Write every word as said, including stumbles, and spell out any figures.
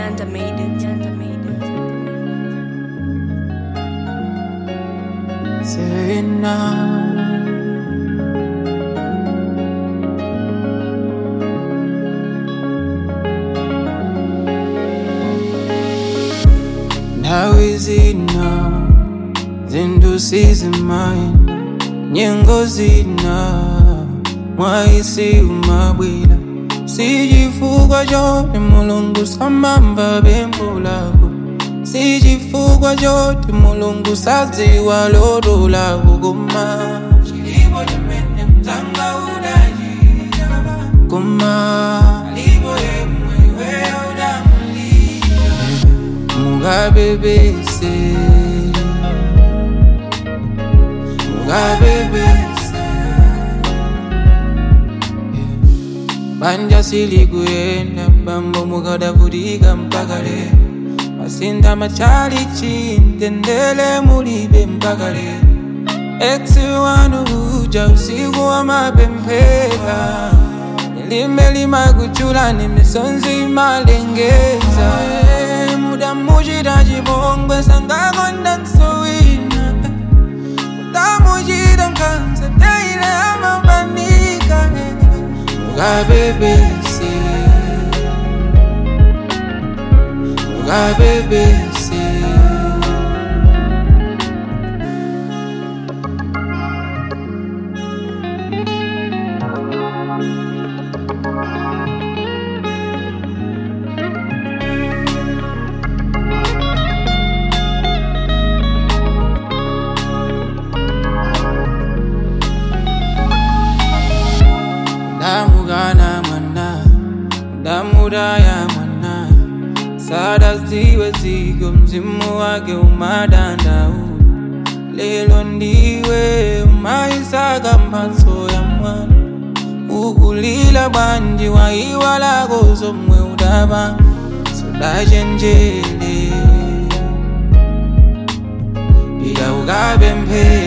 Nyanda made it. Nyanda made it. Say now. How is it now? Zindu season mine. Nyengo zina. Mwaisi umabwila. Sijifugwa jote mulungu samamba bembulago. Sijifugwa jote mulungu sazi walodo lago goma. Chilibo jemene mzanga udaji goma. Alibo yemwe we udamuli Mugabe bese Mugabe bese Banja sili kuenda bambo mugada vudiga mpakale Masinda machali chintendele mulibe mpakale Eksi wanu uja usiku wa mapempela Nilime lima kuchula ni misonzi malengeza Muda mujida jibongwe sanga gonda nsowina Muda mujida mkansa teile ama bandika Mugabe bese Mugabe bese Damugana mana, damudaya mana Sada ziwe zigo mzimu wake umadanda u Lelo ndiwe umaisaga mpaso ya mwana Ukulila bandi wa iwala gozo mwe udaba Soda jenjele Ila ugabe mpe